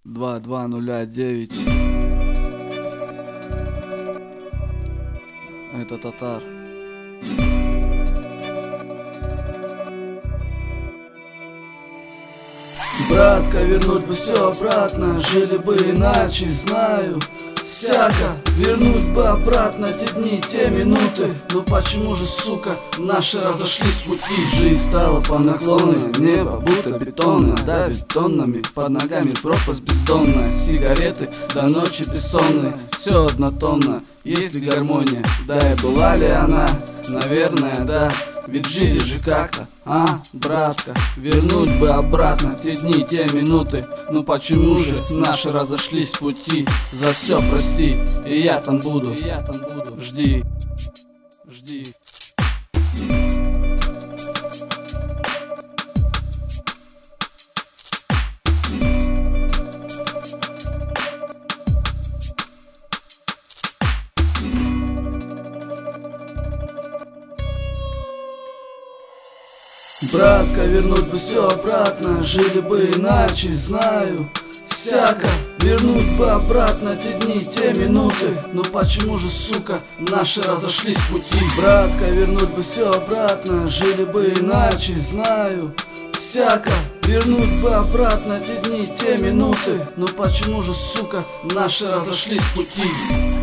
2209. Это Татар. Братка, вернуть бы все обратно, жили бы иначе, знаю. Всяко, вернуть бы обратно те дни, те минуты. Но почему же, сука, наши разошлись пути? Жизнь стала по наклонной, небо будто бетонное, давит тоннами, под ногами пропасть бездонная. Сигареты до ночи бессонной, все однотонно, есть ли гармония? Да и была ли она? Наверное, да. Ведь жили же как-то, братка? Вернуть бы обратно те дни, те минуты. Но почему же наши разошлись пути? За все прости, и я там буду, жди, жди. Братка, вернуть бы все обратно, жили бы иначе, знаю. Всяко, вернуть бы обратно те дни, те минуты. Но почему же, сука, наши разошлись пути? Братка, вернуть бы все обратно, жили бы иначе, знаю. Всяко, вернуть бы обратно те дни, те минуты. Но почему же, сука, наши разошлись пути?